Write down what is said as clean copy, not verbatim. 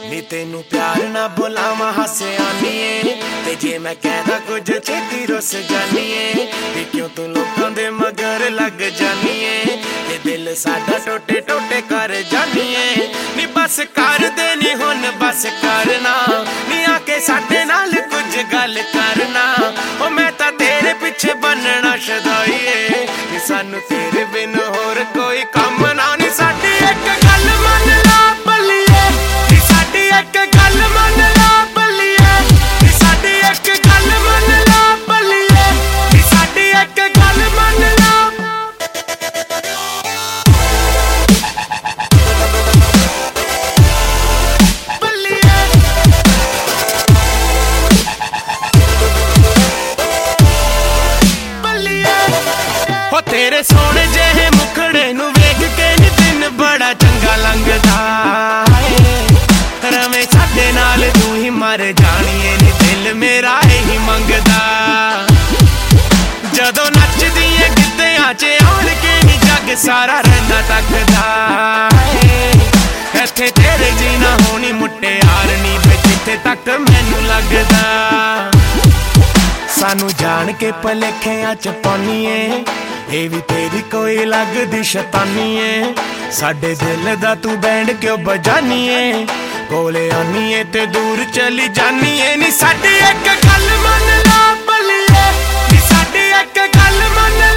ਨੀ ਤੈਨੂੰ ਪਿਆਰ ਨਾ ਬੁਲਾਵਾਂ ਹੱਸਿਆਨੀਏ ਤੇ ਜੇ ਮੈਂ ਕਹਿਦਾ ਕੁਝ ਛੇਤੀ ਰੁੱਸ ਜਾਨੀਏ ਤੇ ਕਿਉਂ ਤੂੰ ਲੋਕਾਂ ਦੇ ਮਗਰ ਲੱਗ ਜਾਨੀਏ ਤੇ ਦਿਲ ਸਾਡਾ ਟੋਟੇ ਟੋਟੇ ਕਰ ਜਾਨੀਏ ਨੀ ਬਸ ਕਰ ਦੇ ਨੀ ਹੁਣ ਬਸ ਕਰਨਾ ਨੀ ਆ ਕੇ ਸਾਡੇ ਨਾਲ ਕੁਝ ਗੱਲ ਕਰਨਾ ਉਹ ਮੈਂ ਤਾਂ ਤੇਰੇ ਪਿੱਛੇ ਬੰਨਣਾ ਸ਼ਦਾਈਏ ਨੀ ਸਾਨੂੰ ਤੇਰੇ ਬਿਨ ਹੋਰ ਕੋਈ ਕੰਮ ਨਾ ਨੀ ਸਾਡੀ ਇੱਕ ਗੱਲ ਮੰਨ ਲਾ ਬੱਲੀਏ ਨੀ ਸਾਡੀ ਇੱਕ ਗੱਲ ਮੰਨ ਲਾ ਬੱਲੀਏ ਨੀ ਸਾਡੀ ਇੱਕ ਗੱਲ ਮੰਨ ਲਾ ਬੱਲੀਏ ਨੀ ਸਾਡੀ ਇੱਕ ਗੱਲ ਮੰਨ ਲਾ ਬੱਲੀਏ ਬੱਲੀਏ ਹੋ ਤੇਰੇ ਸੋਹਣੇ ਜਿਹੇ ਮੁਖੜੇ ਨੂੰ ਵੇਖ ਕੇ ਨੀ ਦਿਨ ਬੜਾ ਚੰਗਾ ਲੰਘਦਾ ਰਵੇਂ ਸਾਡੇ ਨਾਲ ਤੂੰ ਹੀ ਮਰ ਜਾਣੀਏ ਨੀ ਦਿਲ ਮੇਰਾ ਇਹੀ ਮੰਗਦਾ ਜਦੋਂ ਨੱਚਦੀ ਏ ਗਿੱਧਿਆਂ 'ਚ ਆਣ ਕੇ ਨੀ ਜੱਗ ਸਾਰਾ ਰਹਿੰਦਾ ਤੱਕਦਾ ਇੱਥੇ ਤੇਰੇ ਜੀਣਾ ਹੋਣੀ ਮੁਟਿਆਰ ਨੀ ਵੇ ਜਿੱਥੇ ਤੱਕ ਮੈਨੂੰ ਲੱਗਦਾ ਸਾਨੂੰ ਜਾਣ ਕੇ ਭਲੇਖਿਆਂ 'ਚ ਪਾਉਣੀਏ ਇਹ ਵੀ ਤੇਰੀ ਕੋਈ ਲੱਗਦੀ ਸ਼ੈਤਾਨੀਏ ਸਾਡੇ ਦਿਲ ਦਾ ਤੂੰ ਬੈਂਡ ਕਿਉਂ ਬਜਾਨੀਏ ਕੋਲੇ ਆਨੀਏ ਤੇ ਦੂਰ ਚਲੀ ਜਾਨੀਏ ਨੀ ਸਾਡੀ ਇੱਕ ਗੱਲ ਮੰਨ ਲਾ ਬੱਲੀਏ ਨੀ ਸਾਡੀ ਇੱਕ ਗੱਲ ਮੰਨ